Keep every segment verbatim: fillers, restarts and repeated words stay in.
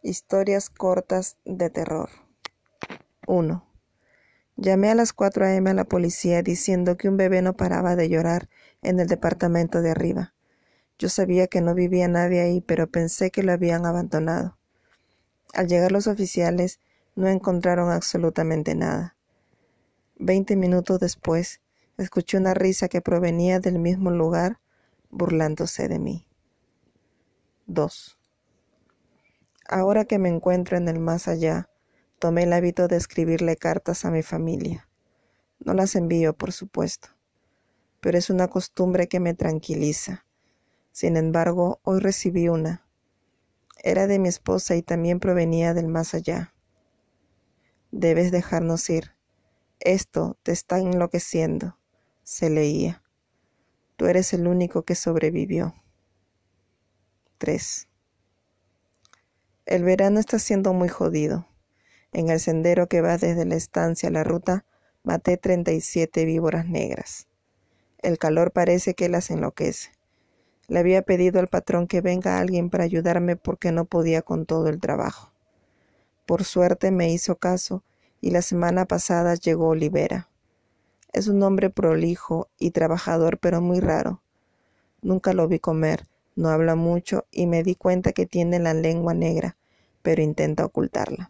Historias cortas de terror. uno. Llamé a las cuatro a eme a la policía diciendo que un bebé no paraba de llorar en el departamento de arriba. Yo sabía que no vivía nadie ahí, pero pensé que lo habían abandonado. Al llegar los oficiales, no encontraron absolutamente nada. Veinte minutos después, escuché una risa que provenía del mismo lugar, burlándose de mí. dos. Ahora que me encuentro en el más allá, tomé el hábito de escribirle cartas a mi familia. No las envío, por supuesto, pero es una costumbre que me tranquiliza. Sin embargo, hoy recibí una. Era de mi esposa y también provenía del más allá. Debes dejarnos ir. Esto te está enloqueciendo, se leía. Tú eres el único que sobrevivió. tres. El verano está siendo muy jodido. En el sendero que va desde la estancia a la ruta, maté treinta y siete víboras negras. El calor parece que las enloquece. Le había pedido al patrón que venga alguien para ayudarme porque no podía con todo el trabajo. Por suerte me hizo caso y la semana pasada llegó Olivera. Es un hombre prolijo y trabajador, pero muy raro. Nunca lo vi comer, no habla mucho y me di cuenta que tiene la lengua negra, pero intenta ocultarla.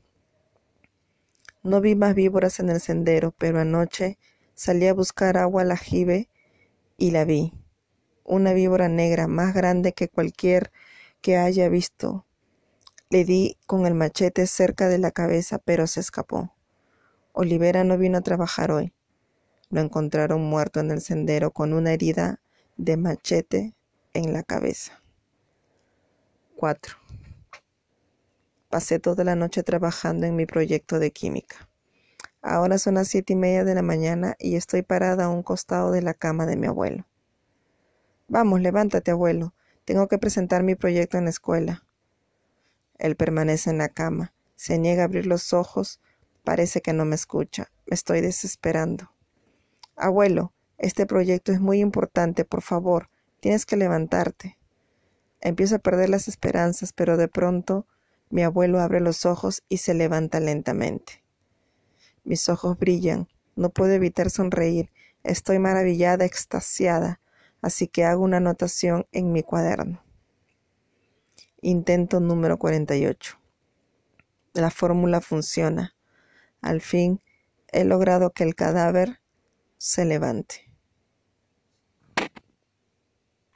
No vi más víboras en el sendero, pero anoche salí a buscar agua al ajibe y la vi. Una víbora negra más grande que cualquier que haya visto. Le di con el machete cerca de la cabeza, pero se escapó. Olivera no vino a trabajar hoy. Lo encontraron muerto en el sendero con una herida de machete en la cabeza. cuatro. Pasé toda la noche trabajando en mi proyecto de química. Ahora son las siete y media de la mañana y estoy parada a un costado de la cama de mi abuelo. Vamos, levántate, abuelo. Tengo que presentar mi proyecto en la escuela. Él permanece en la cama. Se niega a abrir los ojos. Parece que no me escucha. Me estoy desesperando. Abuelo, este proyecto es muy importante. Por favor, tienes que levantarte. Empiezo a perder las esperanzas, pero de pronto mi abuelo abre los ojos y se levanta lentamente. Mis ojos brillan. No puedo evitar sonreír. Estoy maravillada, extasiada. Así que hago una anotación en mi cuaderno. Intento número cuarenta y ocho. La fórmula funciona. Al fin he logrado que el cadáver se levante.